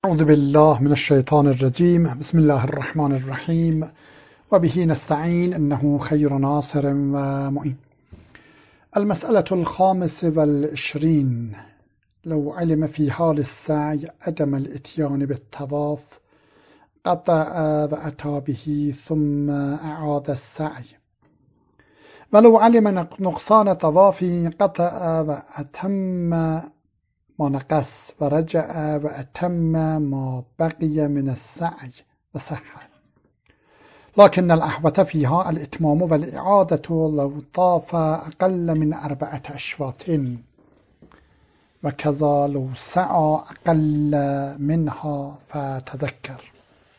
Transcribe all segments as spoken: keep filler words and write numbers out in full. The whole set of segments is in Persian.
أعوذ بالله من الشيطان الرجيم. بسم الله الرحمن الرحيم وبه نستعين إنه خير ناصر ومعين. المسألة الخامسة والعشرين: لو علم في حال السعي عدم الإتيان بالطواف قطع وأتى به ثم أعاد السعي، ولو علم نقصان طوافه قطع وأتم ما نقص ورجع وأتم ما بقي من السعي وصح، لكن الأحوط فيها الإتمام والإعادة لو طاف أقل من أربعة أشواط، وكذا لو سعى أقل منها فتذكر.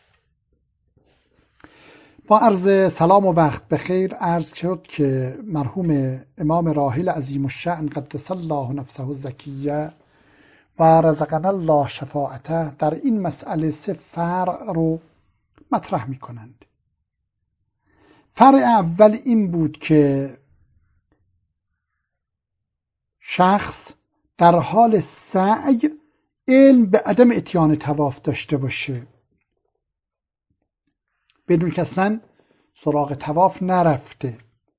با عرض سلام و وقت بخیر عرض شد که مرحوم امام راحل عظیم الشأن قدس الله نفسه الزکیه و رزقنا الله شفاعته در این مسئله سه فرع رو مطرح می کنند. فرع اول این بود که شخص در حال سعی علم به عدم اتیان طواف داشته باشه، بدون که اصلا سراغ طواف نرفته.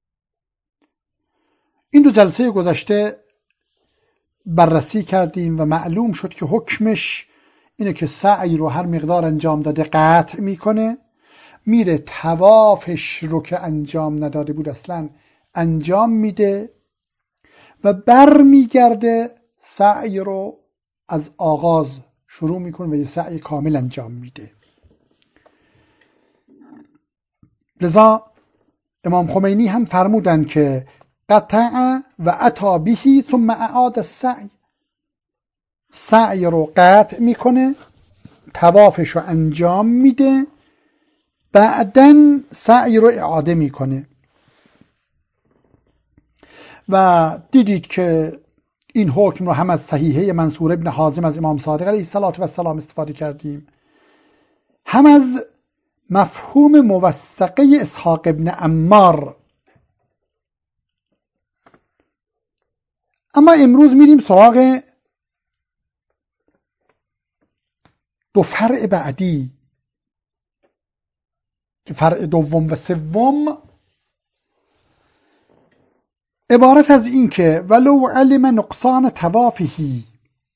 این دو جلسه گذشته بررسی کردیم و معلوم شد که حکمش اینه که سعی رو هر مقدار انجام داده قطع میکنه، میره طوافش رو که انجام نداده بود اصلا انجام میده و بر میگرده سعی رو از آغاز شروع میکنه و یه سعی کامل انجام میده. لذا امام خمینی هم فرمودن که قطع و اتی به ثم اعاد السعی، سعی رو قطع میکنه، طوافش رو انجام میده، بعدن سعی رو اعاده میکنه. و دیدید که این حکم رو هم از صحیحه منصور ابن حازم از امام صادق علیه السلام استفاده کردیم، هم از مفهوم موثقه اسحاق ابن عمار. اما امروز میریم سراغ دو فرع بعدی که فرع دوم و سوم عبارت از این که ولو علم نقصان طوافه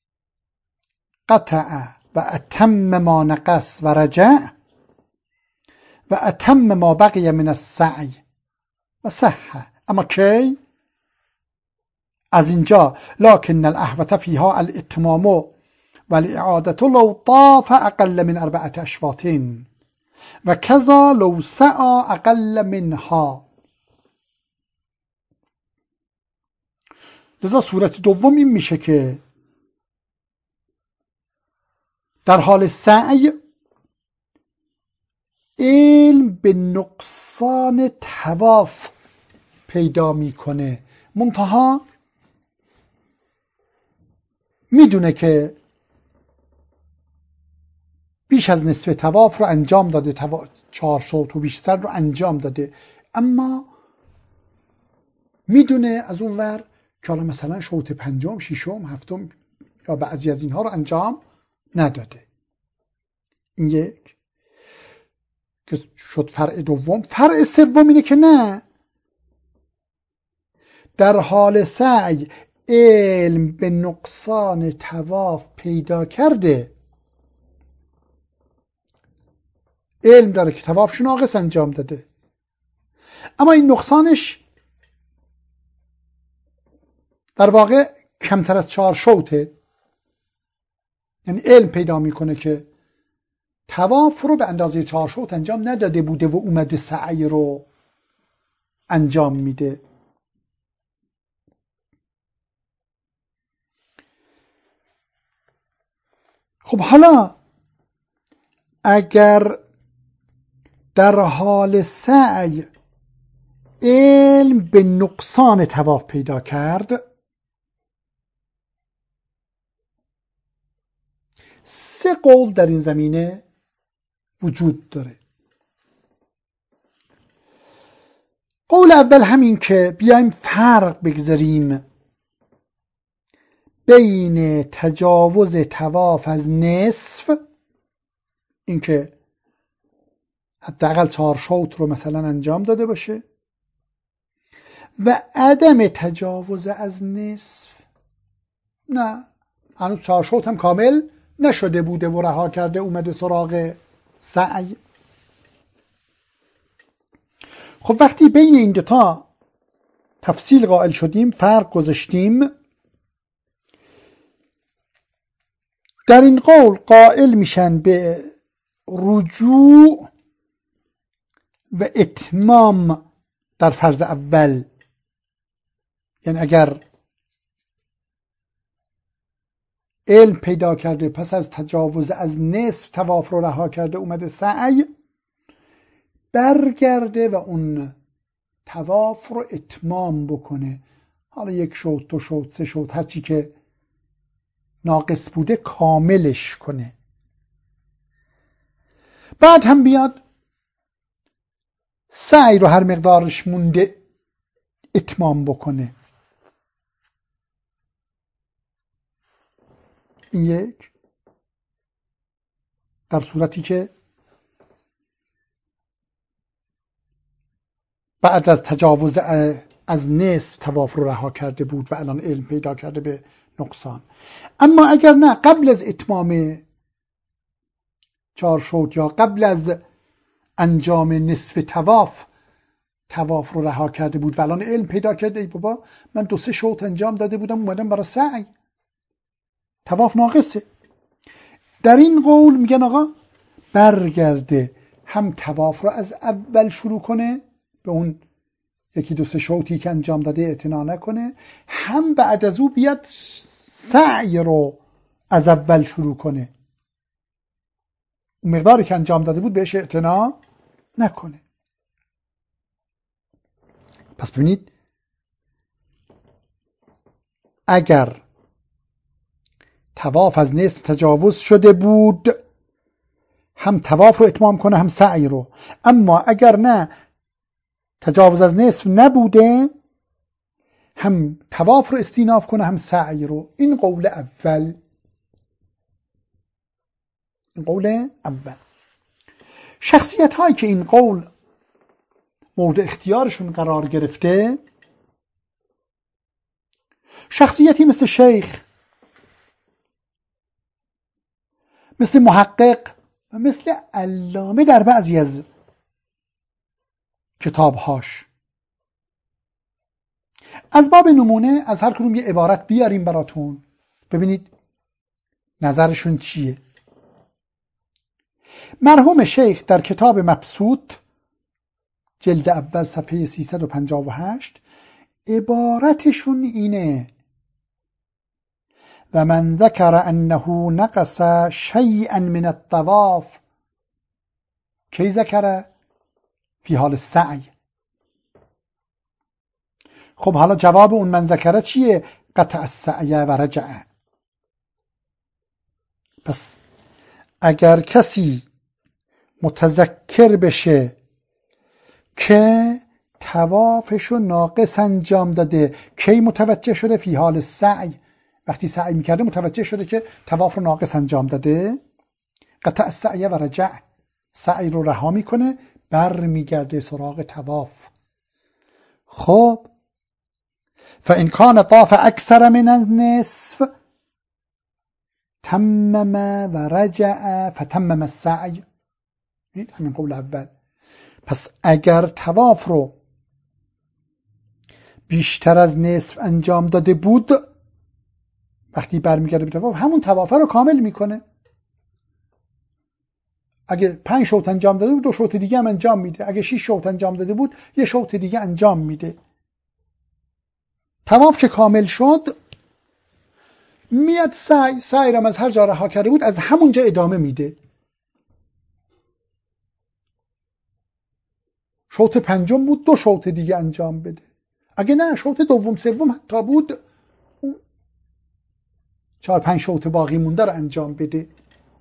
قطع و اتم ما نقص و رجع و اتم ما بقی من السعی و صح. اما کی؟ از اینجا لكن الاحوط فيها الاتمام والاعاده لو طاف اقل من اربعه اشواط و كذا لو سعى اقل منها. لذا صورت دوم این میشه که در حال سعی علم به نقصان طواف پیدا میکنه، منتها میدونه که بیش از نصف طواف رو انجام داده، چهار شوط و بیشتر رو انجام داده، اما میدونه از اون ور که حالا مثلا شوط پنجم، ششم، هفتم یا بعضی از اینها رو انجام نداده. این یک که شد فرع دوم. فرع سوم اینه که نه، در حال سعی علم به نقصان طواف پیدا کرده، علم داره که طوافش ناقص انجام داده، اما این نقصانش در واقع کمتر از چهار شوطه. یعنی علم پیدا میکنه که طواف رو به اندازه چهار شوط انجام نداده بوده و اومده سعی رو انجام میده. خب حالا اگر در حال سعی علم به نقصان طواف پیدا کرد، سه قول در این زمینه وجود داره. قول اول همین که بیایم فرق بگذاریم بین تجاوز طواف از نصف اینکه حداقل چهار شوط رو مثلا انجام داده باشه و عدم تجاوز از نصف. نه، هنوز چهار شوط هم کامل نشده بوده و رها کرده اومده سراغ سعی. خب وقتی بین این دوتا تفصیل قائل شدیم، فرق گذاشتیم، در این قول قائل میشن به رجوع و اتمام در فرض اول. یعنی اگر علم پیدا کرده پس از تجاوز از نصف طواف رو رها کرده اومده سعی، برگرده و اون طواف رو اتمام بکنه. حالا یک شوط، دو شوط، سه شوط، هرچی که ناقص بوده کاملش کنه. بعد هم بیاد سعی رو هر مقدارش مونده اتمام بکنه. این یک، در صورتی که بعد از تجاوز از نصف طواف رو رها کرده بود و الان علم پیدا کرده به نقصان. اما اگر نه، قبل از اتمام چهار شوط یا قبل از انجام نصف طواف طواف رو رها کرده بود و الان علم پیدا کرده ای بابا من دو سه شوط انجام داده بودم اومدم برای سعی، طواف ناقصه، در این قول میگن آقا برگرده، هم طواف رو از اول شروع کنه، به اون یکی دو سه شوطی که انجام داده اعتنا نکنه، هم بعد از او بیاد سعی رو از اول شروع کنه، اون مقداری که انجام داده بود بهش اعتنا نکنه. پس ببینید اگر طواف از نصف تجاوز شده بود هم طواف رو اتمام کنه هم سعی رو، اما اگر نه تجاوز از نصف نبوده هم طواف رو استیناف کنه هم سعی رو. این قول اول. این قول اول. شخصیت هایی که این قول مورد اختیارشون قرار گرفته، شخصیتی مثل شیخ، مثل محقق و مثل علامه در بعضی از کتابهاش. از باب نمونه از هر کدوم یه عبارت بیاریم براتون ببینید نظرشون چیه. مرحوم شیخ در کتاب مبسوط جلد اول صفحه سیصد و پنجاه و هشت عبارتشون اینه: و من ذکر انه نقص شیئا من الطواف. کی ذکر؟ فی حال سعی. خب حالا جواب اون من ذکره چیه؟ قطع السعی و رجع. پس اگر کسی متذکر بشه که طوافشو ناقص انجام داده، کی متوجه شده؟ فی حال سعی، وقتی سعی میکرده متوجه شده که طواف رو ناقص انجام داده. قطع السعی و رجع، سعی رو رها میکنه بر میگرده سراغ طواف. خب فإن كان طاف أكثر من النصف تمم و رجع فتمم السعی. این همین قول اول. پس اگر طواف رو بیشتر از نصف انجام داده بود، وقتی برمیگرده به طواف همون طواف رو کامل میکنه. اگه پنج شوط انجام داده بود دو شوط دیگه هم انجام میده، اگه شش شوط انجام داده بود یه شوط دیگه انجام میده. طواف که کامل شد میاد سعی، سعی رو از هر جا رها کرده بود از همونجا ادامه میده. شوط پنجم بود دو شوط دیگه انجام بده، اگه نه شوط دوم سوم حتی بود چهار پنج شوط باقی مونده رو انجام بده.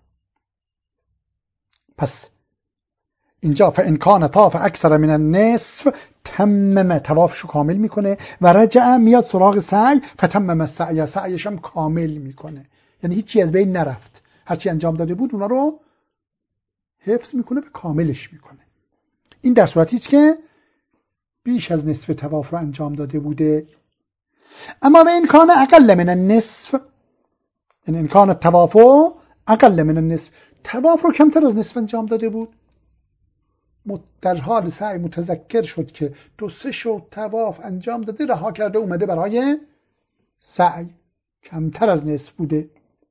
پس اینجا فإن كان طاف اکثر من النصف تمم، طوافشو کامل میکنه، و رجع میاد سراغ سعی فتمم السعی، سعیش هم کامل میکنه. یعنی هیچی از بین نرفت، هرچی انجام داده بود اونا رو حفظ میکنه و کاملش میکنه. این در صورتی است که بیش از نصف طواف رو انجام داده بوده. اما و این کان اقل من النصف، یعنی این کان طواف اقل من النصف، طواف رو کمتر از نصف انجام داده بود، در حال سعی متذکر شد که دو سه شو طواف انجام داده، رها کرده اومده برای سعی، کمتر از نصف بوده.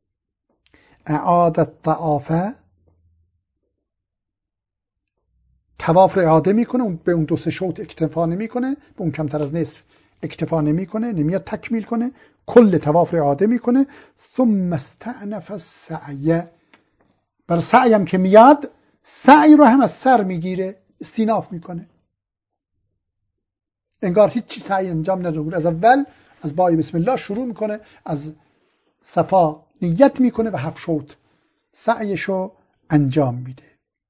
اعادت طوافه، طواف رو اعاده میکنه، به اون دو سه شوط اکتفا نمیکنه، به اون کمتر از نصف اکتفا نمیکنه، نمیاد تکمیل کنه، کل طواف رو اعاده میکنه. ثم استأنف السعی، بر سعی هم که میاد سعی رو هم از سر میگیره، استیناف میکنه، انگار هیچ چی سعی انجام نداده بود. از اول از بای بسم الله شروع میکنه، از صفا نیت میکنه و هفت شوط سعیشو انجام میده.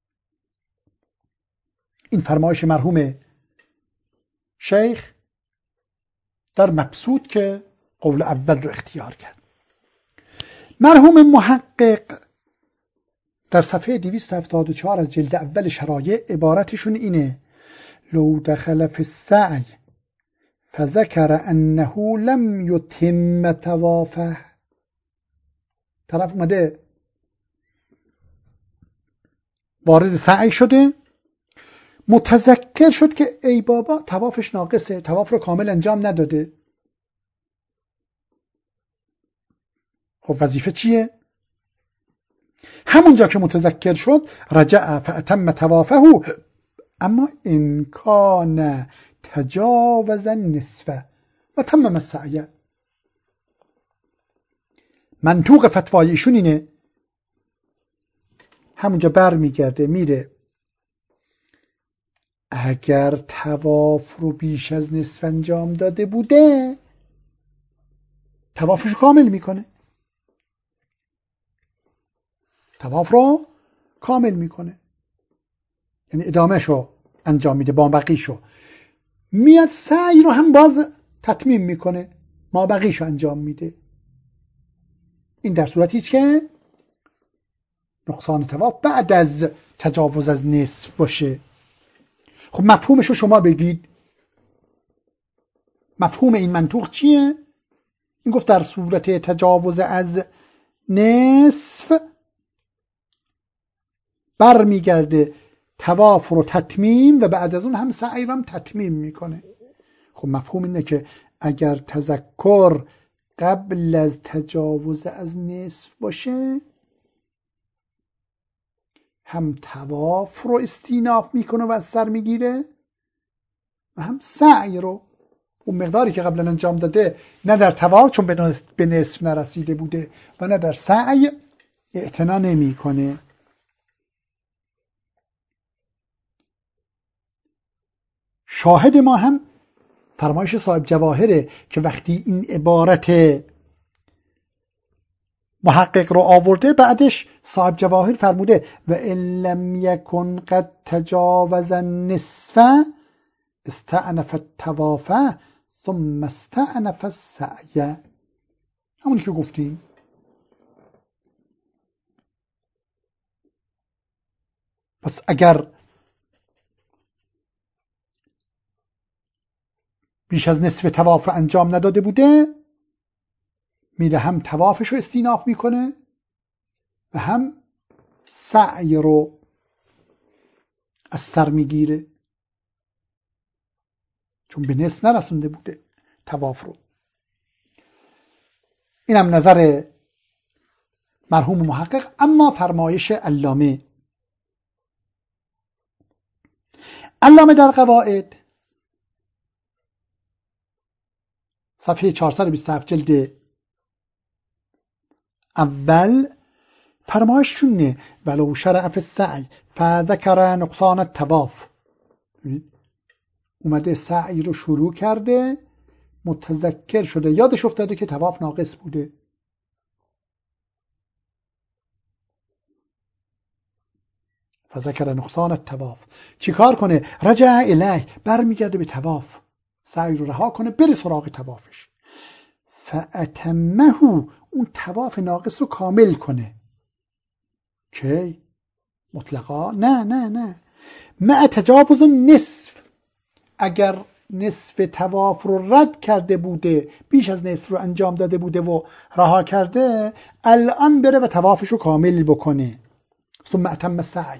این فرمایش مرحوم شیخ در مبسوط که قول اول رو اختیار کرد. مرحوم محقق در صفحه دویست و هفتاد و چهار از جلد اول شرایع عبارتشون اینه: لو دخل فی السعی فذكر انه لم يتم طوافه. طرف اومده وارد سعی شده، متذکر شد که ای بابا طوافش ناقصه، طواف رو کامل انجام نداده. خب وظیفه چیه؟ همونجا که متذکر شد رجع فاتم طوافه، اما ان کان تجاوز النصف و تمم السعی. منطوق فتوای ایشون اینه، همونجا بر میگرده میره اگر طواف رو بیش از نصف انجام داده بوده طوافش رو کامل میکنه، طواف رو کامل میکنه، یعنی ادامه شو انجام میده، با بقیشو میاد سعی رو هم باز تتمیم میکنه، ما بقیشو انجام میده. این در صورتی است که نقصان طواف بعد از تجاوز از نصف باشه. خب مفهومش رو شما بگید، مفهوم این منطوق چیه؟ این گفت در صورت تجاوز از نصف بر میگرده طواف رو تتمیم و بعد از اون هم سعی رو هم تتمیم میکنه. خب مفهوم اینه که اگر تذکر قبل از تجاوز از نصف باشه هم طواف رو استیناف میکنه و از سر میگیره و هم سعی رو، اون مقداری که قبلا انجام داده نه در طواف چون به نصف نرسیده بوده و نه در سعی اعتنا نمیکنه. شاهد ما هم فرمایش صاحب جواهره که وقتی این عبارت محقق رو آورده بعدش صاحب جواهر فرموده و ان لم یکن قد تجاوز النصف استأنف الطواف ثم استأنف السعی، همونی که گفتیم. پس اگر بیش از نصف طواف رو انجام نداده بوده میره هم طوافش رو استیناف میکنه و هم سعی رو از سر میگیره چون به نصف نرسونده بوده طواف رو. اینم نظر مرحوم محقق. اما فرمایش علامه علامه در قواعد صفحه چهارصد و بیست و هفت جلد اول فرمایش شونه ولو شرع فی السعی فذکر نقصان الطواف، اومده سعی رو شروع کرده متذکر شده یادش افتاده که طواف ناقص بوده، فذکر نقصان الطواف، چیکار کنه؟ رجع الیه، برمیگرده به طواف، سعی رو رها کنه بره سراغ طوافش. فاتمه، اون طواف ناقص رو کامل کنه. کی؟ مطلقا نه نه نه مع تجاوز نصف، اگر نصف طواف رو رد کرده بوده، بیش از نصف رو انجام داده بوده و رها کرده، الان بره و طوافش رو کامل بکنه. ثم اتم سعی،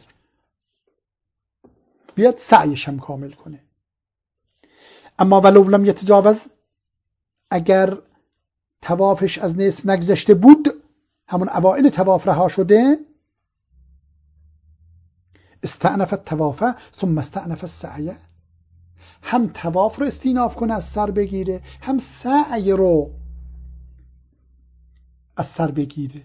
بیاد سعیش هم کامل کنه. اما ولو لم یتجاوز، اگر طوافش از نصف نگذشته بود، همون اوائل طواف رها شده، استأنف الطواف ثم استأنف السعی، هم طواف رو استیناف کنه، از سر بگیره، هم سعی رو از سر بگیره.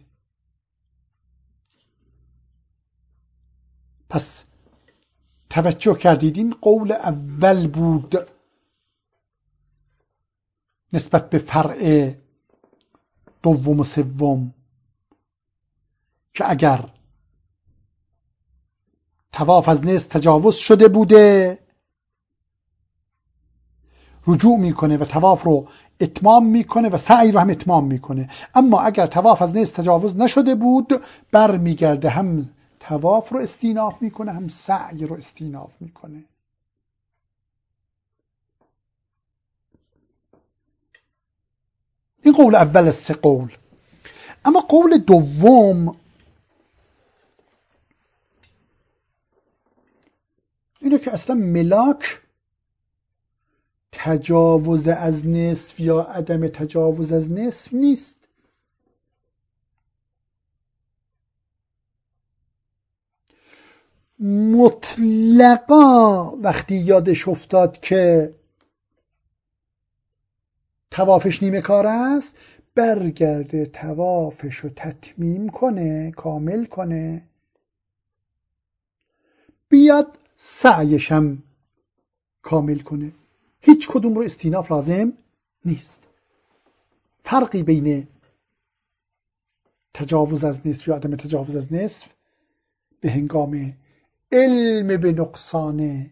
پس توجه کردید این قول اول بود نسبت به فرع دوم و سوم، که اگر طواف از نصف تجاوز شده بوده رجوع میکنه و طواف رو اتمام میکنه و سعی رو هم اتمام میکنه. اما اگر طواف از نصف تجاوز نشده بود، بر میگرده، هم طواف رو استیناف میکنه هم سعی رو استیناف میکنه. این قول اول از سه قول. اما قول دوم اینه که اصلا ملاک تجاوز از نصف یا عدم تجاوز از نصف نیست. مطلقا وقتی یادش افتاد که طوافش نیمه کار است، برگرده طوافش رو تتمیم کنه، کامل کنه، بیاد سعیش هم کامل کنه. هیچ کدوم رو استیناف لازم نیست. فرقی بین تجاوز از نصف یا عدم تجاوز از نصف به هنگام علم به نقصان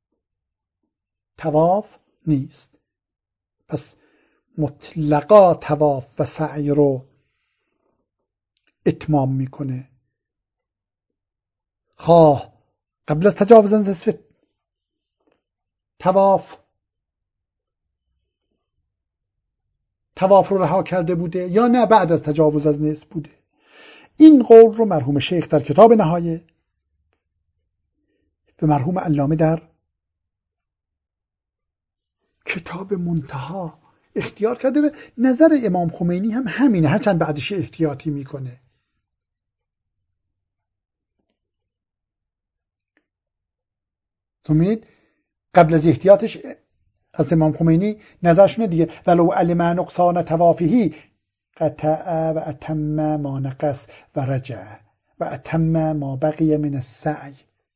طواف نیست. پس مطلقا طواف و سعی رو اتمام میکنه، خواه قبل از تجاوز نصف طواف طواف رو رها کرده بوده یا نه بعد از تجاوز از نصف بوده. این قول رو مرحوم شیخ در کتاب نهایه و مرحوم علامه در کتاب منتها اختیار کرده و نظر امام خمینی هم همینه، هرچند بعدش احتیاطی میکنه. می‌بینید قبل از احتیاطش از امام خمینی نظرشونه دیگه، ولو علم نقصان طوافه قطع و اتم ما نقص و رجع و اتم ما بقی من السعی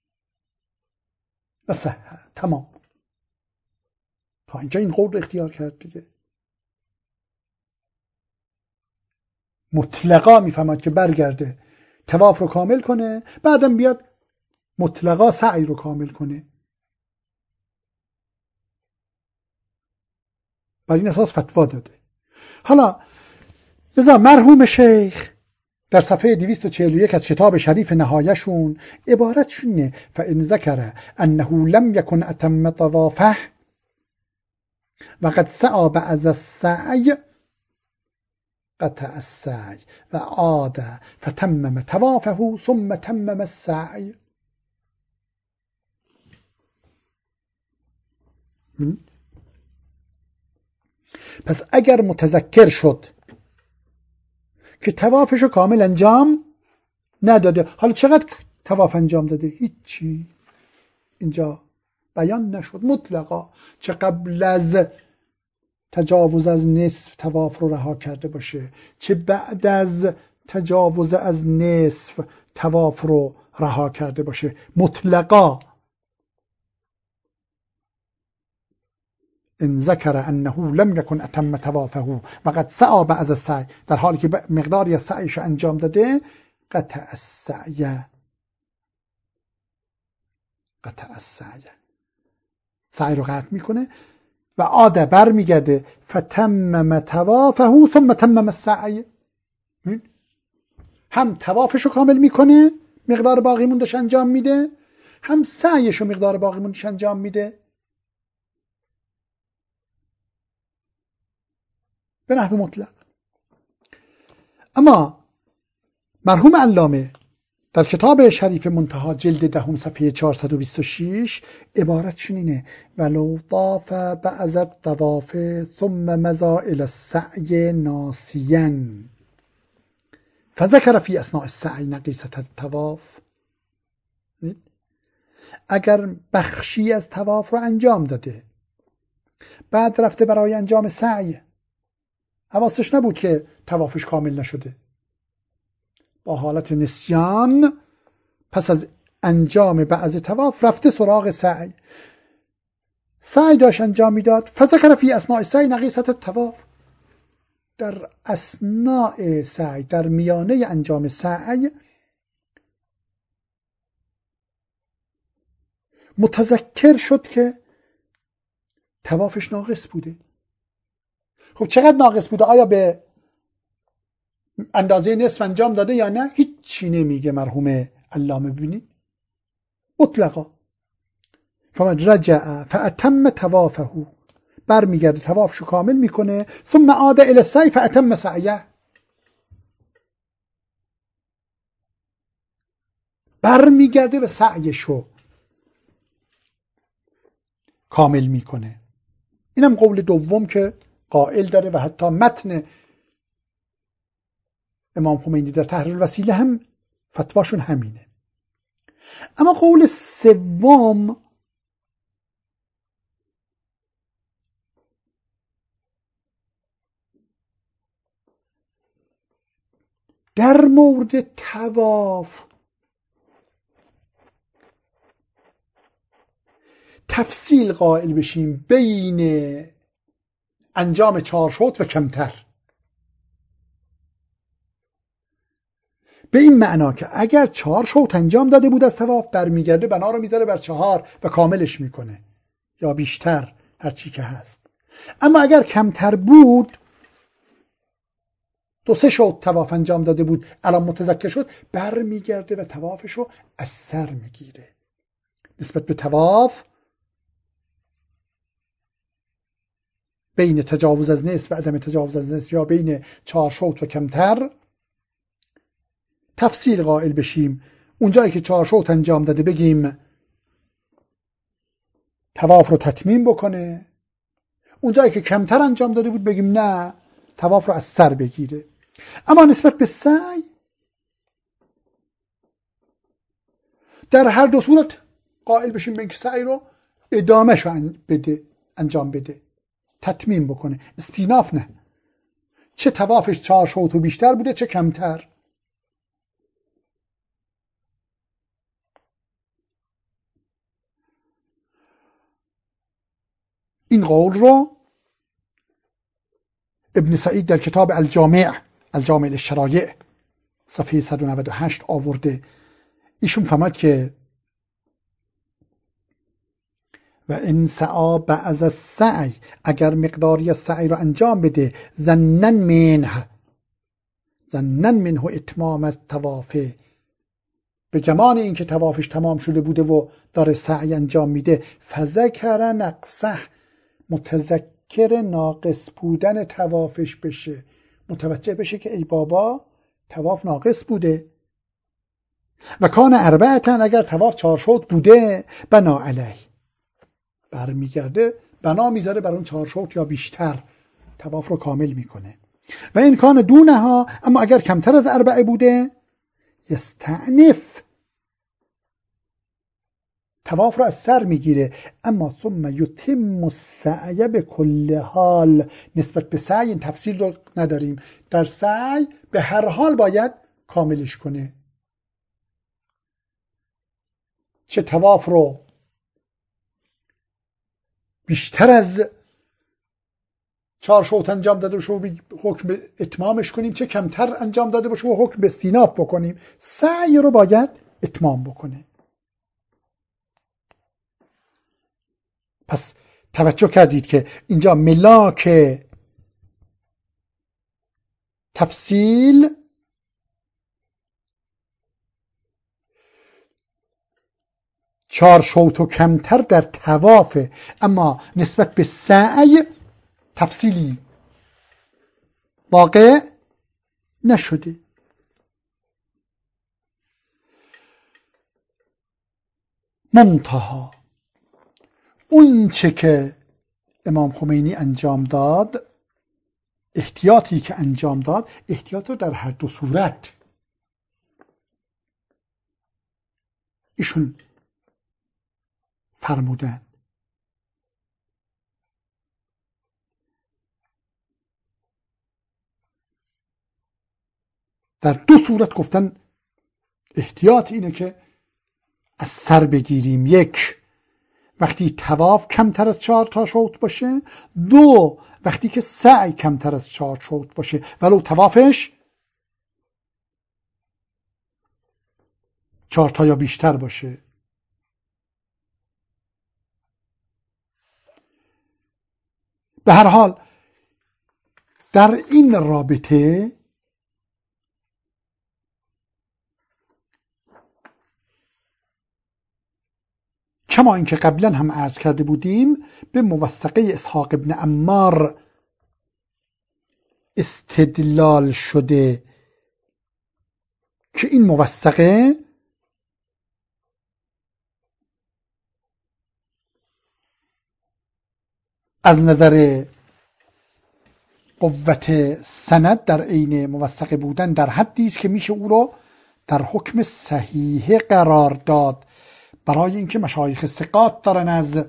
و صح. تمام. تا اینجا این قول رو اختیار کرد دیگه. مطلقا میفهمد که برگرده طواف رو کامل کنه، بعدم بیاد مطلقا سعی رو کامل کنه. بر این اساس فتوا داده. حالا لذا مرحوم شیخ در صفحه دویست و چهل و یک از کتاب شریف نهایشون عبارتشون اینه: فإن ذكر أنه لم يكن أتم طوافه وقد سعى بعد السعي قطع السعي و عاد فتمم طوافه ثم تمم السعي. پس اگر متذکر شد که طوافشو کامل انجام نداده، حالا چقدر طواف انجام داده؟ هیچی اینجا بیان نشد مطلقا، چه قبل از تجاوز از نصف طواف رو رها کرده باشه، چه بعد از تجاوز از نصف طواف رو رها کرده باشه، مطلقا ان ذکر انه لم یکن اتم طوافه و قد سعى بعد السعی، در حالی که مقداری از سعیش انجام داده، قطع السعی قطع السعی سعی رو قطع میکنه و عاد بر میگرده فتمم طوافه ثم تمم السعی، هم طوافش رو کامل میکنه مقدار باقی موندش انجام میده، هم سعیش رو مقدار باقی موندش انجام میده به نحو مطلق. اما مرحوم علامه در کتاب شریف منتهی جلد دهم صفحه چهارصد و بیست و شش عبارتشون اینه: ولو طاف بعض الطواف ثم مضى الى السعی ناسیا فذكر في اثناء السعی نقیصة الطواف. اگر بخشی از طواف رو انجام داده، بعد رفته برای انجام سعی، حواسش نبود که طوافش کامل نشده، با حالت نسیان پس از انجام بعض طواف رفته سراغ سعی، سعی داشت انجام میداد، فذكر في اثناء السعی نقیصة الطواف، در اثناء سعی، در میانه انجام سعی متذکر شد که طوافش ناقص بوده. خب چقدر ناقص بوده؟ آیا به اندازه نصف انجام داده یا نه؟ هیچ چی نمیگه مرحوم علامه. ببینید مطلقا فمن رجع فاتم طوافه، برمیگرده طوافشو کامل میکنه، ثم عاد الى السعی فاتم سعیه، برمیگرده و سعیشو کامل میکنه. اینم قول دوم که قائل داره و حتی متن امام خمینی در تحریر الوسیله هم فتواشون همینه. اما قول سوم در مورد طواف تفصیل قائل بشیم بین انجام چهار شوط و کمتر، به این معنا که اگر چهار شوط انجام داده بود از طواف، برمیگرده بنا رو میذاره بر چهار و کاملش میکنه یا بیشتر، هر چی که هست. اما اگر کمتر بود، دو سه شوط طواف انجام داده بود، الان متذکر شد، برمیگرده و طوافش رو از سر میگیره. نسبت به طواف بین تجاوز از نصف و عدم تجاوز از نصف یا بین چهار شوط و کمتر تفصیل قائل بشیم. اونجایی که چهار شوط انجام داده بگیم طواف رو تتمیم بکنه، اونجایی که کمتر انجام داده بود بگیم نه، طواف رو از سر بگیره. اما نسبت به سعی در هر دو صورت قائل بشیم به اینکه سعی رو ادامهش رو بده، انجام بده، تتمیم بکنه، استیناف نه، چه طوافش چهار شوط و بیشتر بوده چه کمتر. این قول رو ابن سعید در کتاب الجامع الجامع للشرایع صفحه صد و نود و هشت آورده. ایشون فهمد که و ان سعی بعض السعی، اگر مقداری از سعی رو انجام بده، ظنن منه ظنن منه اتمام الطواف، به گمان این که طوافش تمام شده بوده و داره سعی انجام میده، فذکر نقصه، متذکر ناقص بودن طوافش بشه، متوجه بشه که ای بابا طواف ناقص بوده. و کان اربعتن، اگر طواف چهار شوط بوده، بنا علیه، برمیگرده بنا میذاره بر اون چهار شوط یا بیشتر، طواف رو کامل میکنه. و این کان دونها، اما اگر کمتر از اربعه بوده، یستعنف، طواف رو از سر میگیره. اما ثم یتم السعی به کل حال، نسبت به سعی این تفصیل رو نداریم، در سعی به هر حال باید کاملش کنه، چه طواف رو بیشتر از چهار شوط انجام داده باشه و حکم به اتمامش کنیم، چه کمتر انجام داده باشه و حکم به استیناف بکنیم، سعی رو باید اتمام بکنه. پس توجه کردید که اینجا ملاک تفصیل چهار شوط و کمتر در طواف، اما نسبت به سعی تفصیلی واقع نشده. منتها اون چه که امام خمینی انجام داد، احتیاطی که انجام داد، احتیاط رو در هر دو صورت ایشون فرمودن. در دو صورت گفتن احتیاط اینه که از سر بگیریم. یک، وقتی طواف کمتر از چهار تا شوط باشه. دو، وقتی که سعی کمتر از چهار شوط باشه ولو طوافش چهار تا یا بیشتر باشه. به هر حال در این رابطه کما اینکه قبلا هم عرض کرده بودیم، به موثقه اسحاق ابن عمار استدلال شده که این موثقه از نظر قوت سند در عین موثقه بودن در حدی است که میشه او رو در حکم صحیح قرار داد، برای اینکه مشایخ ثقات دارن از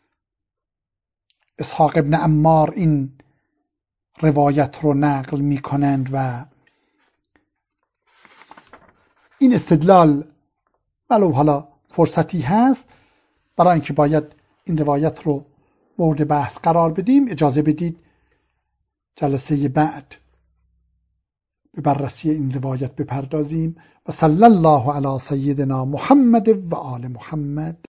اسحاق ابن عمار این روایت رو نقل میکنند و این استدلال ولو حالا فرصتی هست برای اینکه باید این روایت رو مورد بحث قرار بدیم، اجازه بدید جلسه بعد به بررسی این روایت بپردازیم. و صلی الله علی سیدنا محمد و آل محمد.